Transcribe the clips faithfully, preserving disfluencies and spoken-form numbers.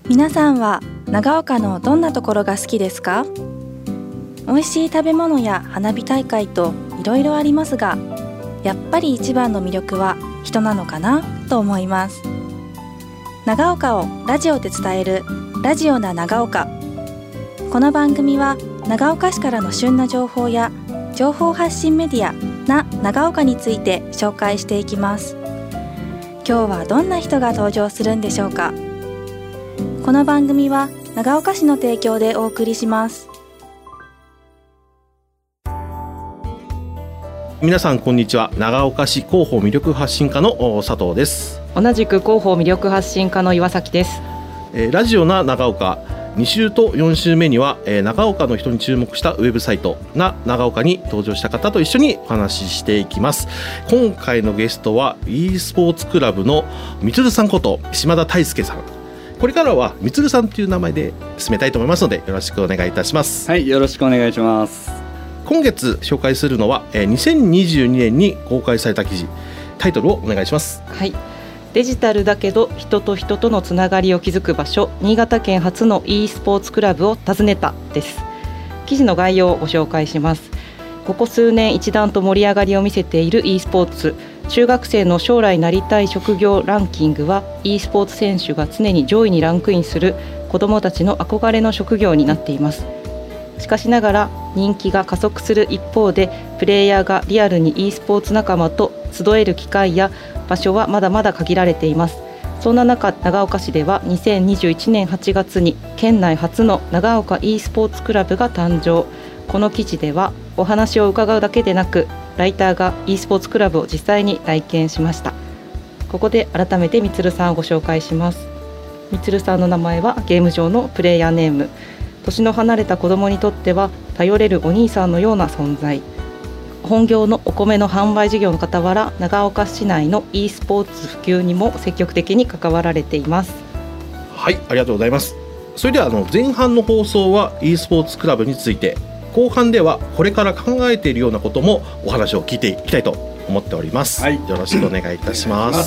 皆さんは長岡のどんなところが好きですか？美味しい食べ物や花火大会といろいろありますが、やっぱり一番の魅力は人なのかなと思います。長岡をラジオで伝えるラジオな長岡。この番組は長岡市からの旬な情報や情報発信メディアな長岡について紹介していきます。今日はどんな人が登場するんでしょうか。この番組は長岡市の提供でお送りします。 皆さんこんにちは。長岡市広報魅力発信課の佐藤です。 同じく広報魅力発信課の岩崎です。 えー、ラジオな長岡に週とよん週目には、えー、長岡の人に注目したウェブサイトな長岡に登場した方と一緒にお話ししていきます。今回のゲストは e スポーツクラブのみつるさんこと島田大輔さん。これからはみつるさんという名前で進めたいと思いますのでよろしくお願いいたします。 はい、よろしくお願いします。 今月紹介するのは、えー、にせんにじゅうにねんに公開された記事、タイトルをお願いします。 はい、デジタルだけど人と人とのつながりを築く場所、新潟県初の e スポーツクラブを訪ねたです。記事の概要をご紹介します。ここ数年一段と盛り上がりを見せている e スポーツ、中学生の将来なりたい職業ランキングは e スポーツ選手が常に上位にランクインする子どもたちの憧れの職業になっています。しかしながら人気が加速する一方で、プレイヤーがリアルに e スポーツ仲間と集える機会や場所はまだまだ限られています。そんな中、長岡市ではにせんにじゅういちねんはちがつに県内初の長岡 e スポーツクラブが誕生。この記事ではお話を伺うだけでなく、ライターが e スポーツクラブを実際に体験しました。ここで改めてみつるさんをご紹介します。みつるさんの名前はゲーム上のプレイヤーネーム。年の離れた子どもにとっては頼れるお兄さんのような存在。本業のお米の販売事業の傍ら、長岡市内の e スポーツ普及にも積極的に関わられています。 はい、ありがとうございます。それではあの前半の放送は e スポーツクラブについて、後半ではこれから考えているようなこともお話を聞いていきたいと思っております。はい、よろしくお願いいたします。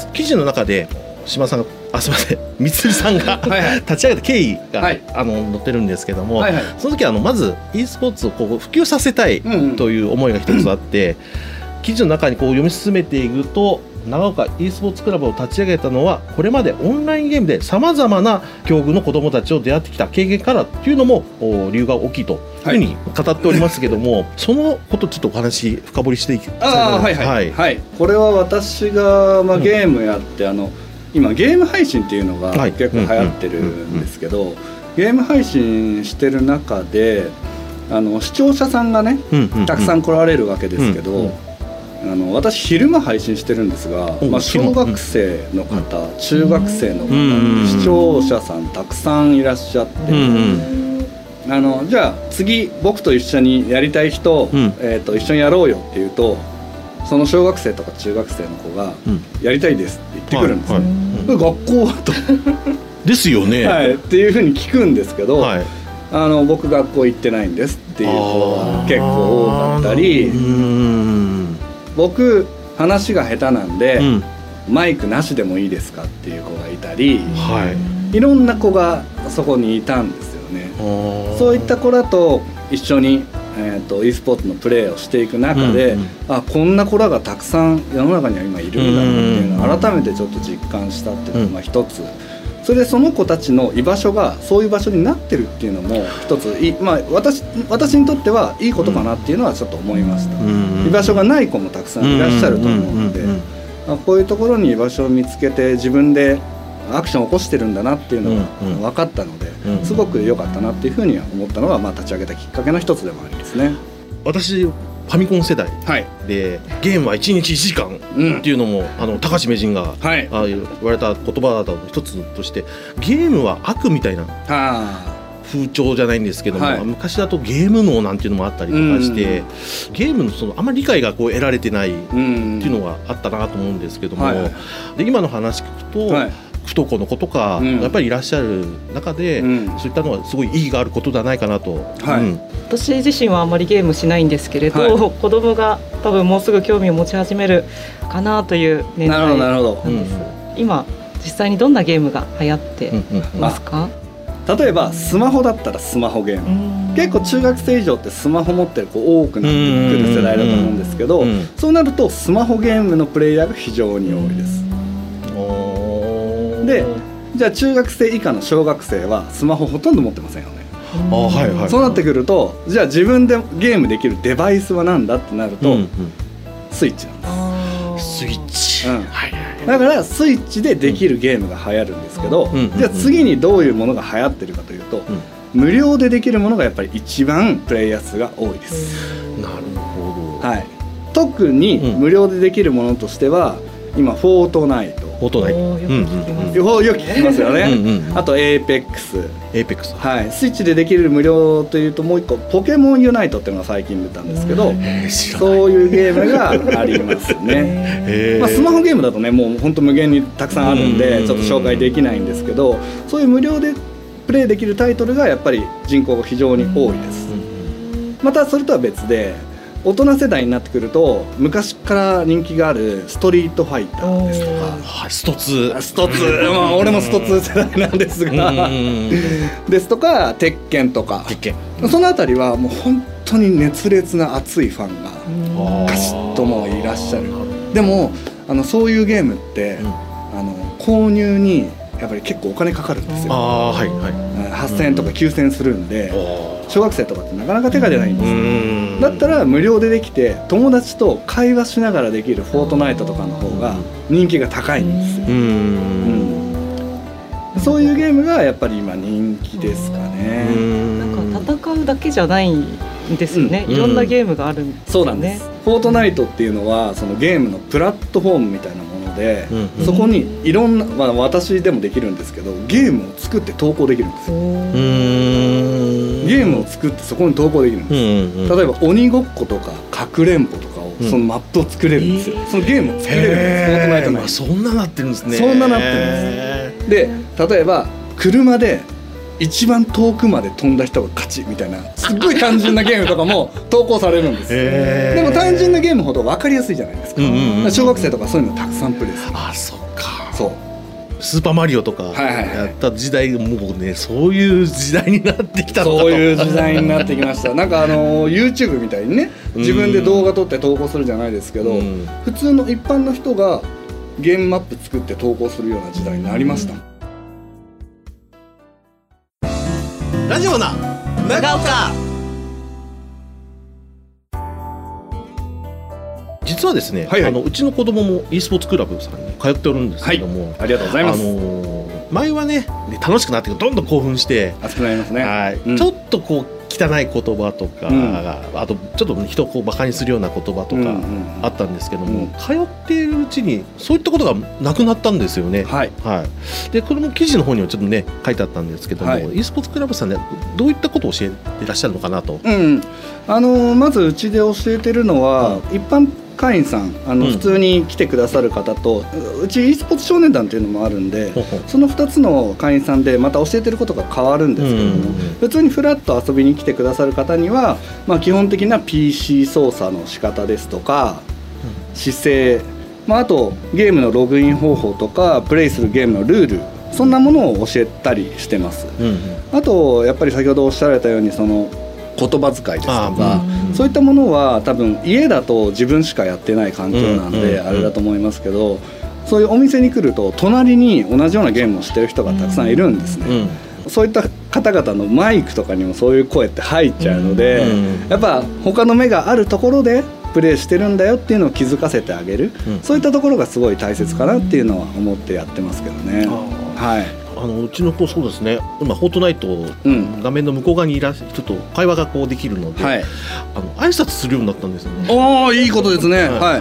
記事の中で島さんがあすみませんみつるさんがはい、はい、立ち上げた経緯が、はい、あの載ってるんですけども、はいはい、その時はあのまず e スポーツをこう普及させたいという思いが一つあって、うんうん、記事の中にこう読み進めていくと、長岡 e スポーツクラブを立ち上げたのはこれまでオンラインゲームでさまざまな境遇の子どもたちを出会ってきた経験からというのも理由が大きいというふうに語っておりますけども、はい、そのことちょっとお話深掘りしていきあ、はいはいはいはい、これは私が、まあ、ゲームやって、うん、あの今ゲーム配信っていうのが結構流行ってるんですけど、ゲーム配信してる中であの視聴者さんがね、うんうんうん、たくさん来られるわけですけど、うんうん、あの私昼間配信してるんですが、まあ、小学生の方、うん、中学生の方、うん、視聴者さんたくさんいらっしゃって、うんうん、あのじゃあ次僕と一緒にやりたい人、うんえー、と一緒にやろうよっていうと、その小学生とか中学生の子がやりたいですって言ってくるんですよ、はいはい、学校はとですよね、 はい、っていうふうに聞くんですけど、はい、あの僕学校行ってないんですっていう子が結構多かったり、うーん僕話が下手なんで、うん、マイクなしでもいいですかっていう子がいたり、はい、いろんな子がそこにいたんですよね。そういった子らと一緒にえー、と e スポーツのプレーをしていく中で、うんうん、あこんな子らがたくさん世の中には今いるんだなっていうのを改めてちょっと実感したっていうのがまあ一つ、それでその子たちの居場所がそういう場所になってるっていうのも一つい、まあ、私, 私にとってはいいことかなっていうのはちょっと思いました、うんうん、居場所がない子もたくさんいらっしゃると思うので、こういうところに居場所を見つけて自分でアクションを起こしてるんだなっていうのが分かったので、うんうん、すごく良かったなっていうふうに思ったのが、まあ、立ち上げたきっかけの一つでもありますね。 私ファミコン世代で、はい、ゲームはいちにちいちじかんっていうのも、うん、あの高橋名人が、はい、あ言われた言葉だと一つとして、ゲームは悪みたいな風潮じゃないんですけども、はい、昔だとゲーム脳なんていうのもあったりとかして、うん、ゲームのそのあんまり理解がこう得られてないっていうのがあったなと思うんですけども、はい、で今の話聞くと、はい、不登校の子とか、うん、やっぱりいらっしゃる中で、うん、そういったのはすごい意義があることではないかなと、はいうん、 私自身はあまりゲームしないんですけれど、はい、子供が多分もうすぐ興味を持ち始めるかなという年代なんです。なるほどなるほど、うん、今実際にどんなゲームが流行ってますか？ 例えばスマホだったらスマホゲーム、結構中学生以上ってスマホ持ってる子多くなってくる世代だと思うんですけど、そうなるとスマホゲームのプレイヤーが非常に多いです。でじゃあ中学生以下の小学生はスマホほとんど持ってませんよね。 あ、はいはい、 そうなってくると、じゃあ自分でゲームできるデバイスは何だってなると、うんうん、スイッチなんです。 スイッチ、うん、はいはい、 だからスイッチでできるゲームが流行るんですけど、うん、じゃあ次にどういうものが流行ってるかというと、うん、無料でできるものがやっぱり一番プレイヤー数が多いです。 なるほど、 はい、特に無料でできるものとしては、うん、今フォートナイトフォートナイト、 よく聞きますよね。うんうん、あとエーペックス、 エーペックス、 はい、スイッチでできる無料というともう一個ポケモンユナイトっていうのが最近出たんですけど、そういうゲームがありますね。まあ、スマホゲームだとねもう本当無限にたくさんあるんでちょっと紹介できないんですけど、そういう無料でプレイできるタイトルがやっぱり人口が非常に多いです。またそれとは別で大人世代になってくると昔から人気があるストリートファイターですとか、 はい、ストツストツ、まあ、俺もストツ世代なんですがですとか鉄拳とか、 鉄拳、 そのあたりはもう本当に熱烈な熱いファンがガシッともういらっしゃる。でもあのそういうゲームって、うん、あの購入にやっぱり結構お金かかるんですよ。 あ、はいはい、 はっせんえんとかきゅうせんえんするんで、小学生とかってなかなか手が出ないんですよ。だったら無料でできて友達と会話しながらできるフォートナイトとかの方が人気が高いんですよ。うんうん、そういうゲームがやっぱり今人気ですかね。 なんか戦うだけじゃないんですよね、うん、いろんなゲームがあるんですよね。 そうなんです。フォートナイトっていうのはそのゲームのプラットフォームみたいなもので、うんうん、そこにいろんな、まあ、私でもできるんですけどゲームを作って投稿できるんですよ。うーん、ゲームを作ってそこに投稿できるんです、うんうん、例えば鬼ごっことかかくれんぼとかを、うん、そのマップを作れるんですよ、えー、そのゲームを作れるんです。フォートナイト内、まあ、 そんななってるんですね。 そんななってるんです。で例えば車で一番遠くまで飛んだ人が勝ちみたいなすっごい単純なゲームとかも投稿されるんですでも単純なゲームほど分かりやすいじゃないですか、うんうんうん、小学生とかそういうのたくさんプレイする。 あ、そっか。 そうスーパーマリオとかやった時代、はいはいはい、もうねそういう時代になってきたのかと。 そういう時代になってきましたなんかあの YouTube みたいにね自分で動画撮って投稿するじゃないですけど、うん、普通の一般の人がゲームマップ作って投稿するような時代になりました、うん。 ラジオな長岡。実はですね、はいはい、あのうちの子供も e スポーツクラブさんに通っておるんですけども、 はい、ありがとうございます。 あの前はね楽しくなってどんどん興奮して熱くなりますね、 はい、うん、ちょっとこう汚い言葉とか、うん、あとちょっと人をこうバカにするような言葉とかあったんですけども、うんうん、通っているうちにそういったことがなくなったんですよね、 はいはい、でこれも記事の方にはちょっとね書いてあったんですけども、はい、e スポーツクラブさんでどういったことを教えていらっしゃるのかなと、 うん、あのまずうちで教えてるのは、うん、一般会員さんあの、うん、普通に来てくださる方とうち e スポーツ少年団っていうのもあるんで、うん、そのふたつの会員さんでまた教えてることが変わるんですけども、うん、普通にフラッと遊びに来てくださる方には、まあ、基本的な ピーシー 操作の仕方ですとか、うん、姿勢、まあ、あとゲームのログイン方法とかプレイするゲームのルールそんなものを教えたりしてます、うん、あとやっぱり先ほどおっしゃられたようにその言葉遣いですとか、うん、そういったものは多分家だと自分しかやってない環境なんであれだと思いますけど、そういうお店に来ると隣に同じようなゲームをしてる人がたくさんいるんですね、うん、そういった方々のマイクとかにもそういう声って入っちゃうので、うん、やっぱ他の目があるところでプレイしてるんだよっていうのを気づかせてあげる、うん、そういったところがすごい大切かなっていうのは思ってやってますけどね、うん、はい。 あのうちの子そうですね今フォートナイト、うん、画面の向こう側にいらっしゃる人と会話がこうできるので、はい、あの挨拶するようになったんですよね。 おーいいことですね、はいはい、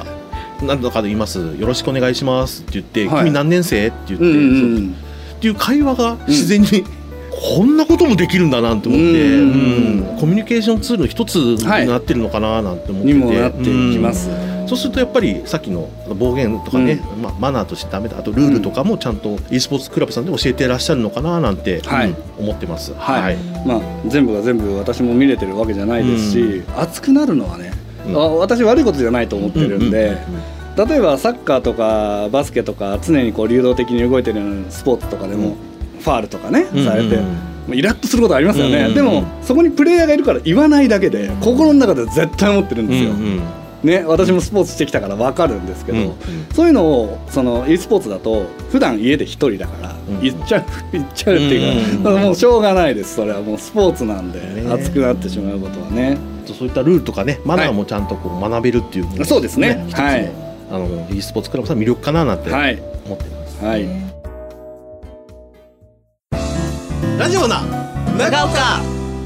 何度かで言いますよろしくお願いしますって言って、はい、君何年生って言って、うんうんうん、っていう会話が自然に、うん、こんなこともできるんだなって思って、うんうん、コミュニケーションツールの一つになってるのかななんて思ってて、 にもなっていきます、うんそうするとやっぱりさっきの暴言とかね、うんまあ、マナーとしてダメだあとルールとかもちゃんと e スポーツクラブさんで教えていらっしゃるのかななんて、はいうん、思ってます、 はいはいまあ、全部が全部私も見れてるわけじゃないですし、うん、熱くなるのはね、うん、私悪いことじゃないと思ってるんで、うんうんうんうん、 例えばサッカーとかバスケとか常にこう流動的に動いてるようなスポーツとかでも、うん、ファールとかね、うんうん、されてイラッとすることありますよね、うんうんうん、でもそこにプレイヤーがいるから言わないだけで心の中で絶対思ってるんですよ、うんうんね、私もスポーツしてきたから分かるんですけど、うんうん、そういうのをその e スポーツだと普段家で一人だから言っちゃう、言っちゃうっていうか、うんうん、もうしょうがないです。それはもうスポーツなんで、ね、熱くなってしまうことはね。 そういったルールとかね、マナーもちゃんとこう学べるっていう、ね、 はい、そうですね、はい、 あの e スポーツクラブさん魅力かななんて思ってます、 はいはい、 ラジオな長岡。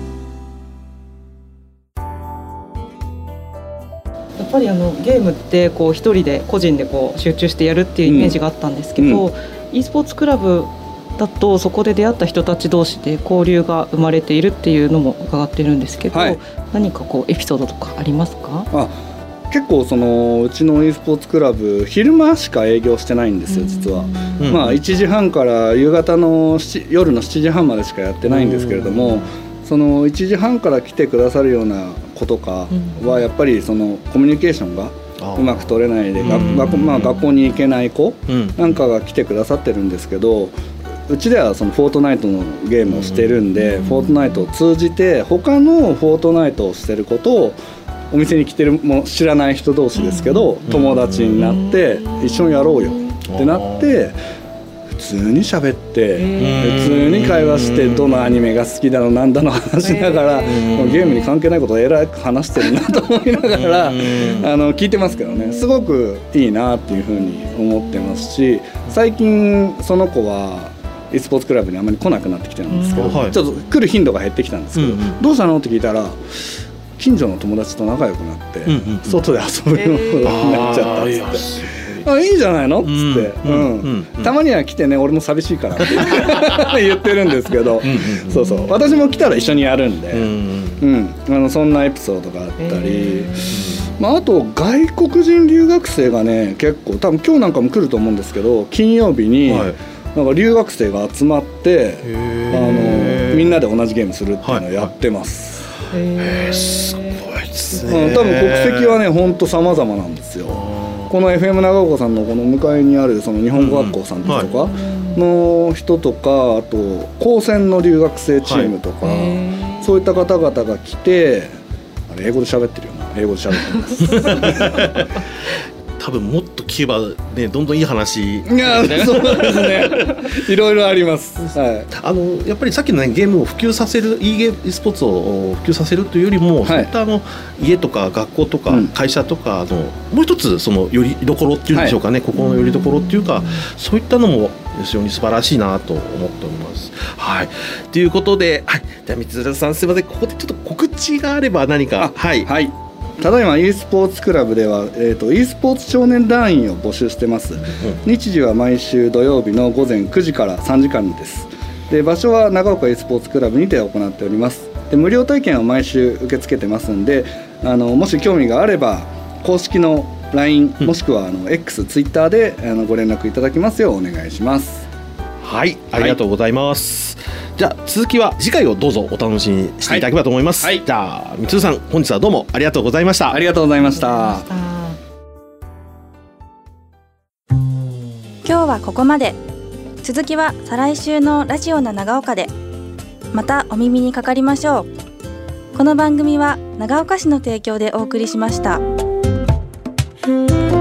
やっぱりあのゲームってこう一人で個人でこう集中してやるっていうイメージがあったんですけど、うん、e スポーツクラブだとそこで出会った人たち同士で交流が生まれているっていうのも伺ってるんですけど、はい、何かこうエピソードとかありますか？ あ、結構そのうちの e スポーツクラブ昼間しか営業してないんですよ実は、うん、まあいちじはんから夕方の夜のしちじはんまでしかやってないんですけれども、うん、そのいちじはんから来てくださるような子とかはやっぱりそのコミュニケーションがうまく取れないで、うん学まあ、学校に行けない子なんかが来てくださってるんですけど、うちではそのフォートナイトのゲームをしてるんで、フォートナイトを通じて他のフォートナイトをしてることをお店に来てるも知らない人同士ですけど友達になって一緒にやろうよってなって普通に喋って普通に会話してどのアニメが好きだのなんだの話しながらゲームに関係ないことをえらく話してるなと思いながらあの聞いてますけどね、すごくいいなっていうふうに思ってますし、最近その子はe スポーツクラブにあまり来なくなってきてるんですけど、ちょっと来る頻度が減ってきたんですけど、どうしたのって聞いたら近所の友達と仲良くなって外で遊ぶようになっちゃったっつって、あ、いいじゃないのっつって、うんうん、たまには来てね俺も寂しいからって言ってるんですけどそうそう、私も来たら一緒にやるんで、うんうん、あのそんなエピソードがあったり、まあ、あと外国人留学生がね結構多分今日なんかも来ると思うんですけど、金曜日に、はい、なんか留学生が集まってあのみんなで同じゲームするっていうのをやってます、 はい、へーすごいですね、 うん、多分国籍はねほんと様々なんですよ。この エフエム 長岡さんのこの向かいにあるその日本語学校さんとかの人とか、あと高専の留学生チームとか、はい、そういった方々が来て、あれ英語で喋ってるよな、英語で喋ってます多分もっと聞けばねどんどんいい話、 いやそうですねいろいろあります、はい、 あのやっぱりさっきの、ね、ゲームを普及させる e ゲームスポーツを普及させるというよりも、はい、そういったあの家とか学校とか会社とかの、うん、もう一つそのよりどころっていうんでしょうかね、はい、ここのよりどころっていうか、そういったのも非常に素晴らしいなと思っております。はい、ということで、はい、じゃあ三鶴さんすいません、ここでちょっと告知があれば何か。はい、はい、 ただいま e スポーツクラブでは、えーと、e スポーツ少年団員を募集してます、うん、日時は毎週土曜日の午前くじからさんじかんです。で場所は長岡 e スポーツクラブにて行っております。で無料体験を毎週受け付けてますんで、あのもし興味があれば公式の ライン、うん、もしくはあの X、ツイッターであのご連絡いただきますようお願いします。 はい、ありがとうございます、はい、じゃあ続きは次回をどうぞお楽しみにしていただければと思います、はいはい、じゃあ三鶴さん本日はどうもありがとうございました。 ありがとうございました。 今日はここまで。続きは再来週のラジオな長岡で。またお耳にかかりましょう。この番組は長岡市の提供でお送りしました。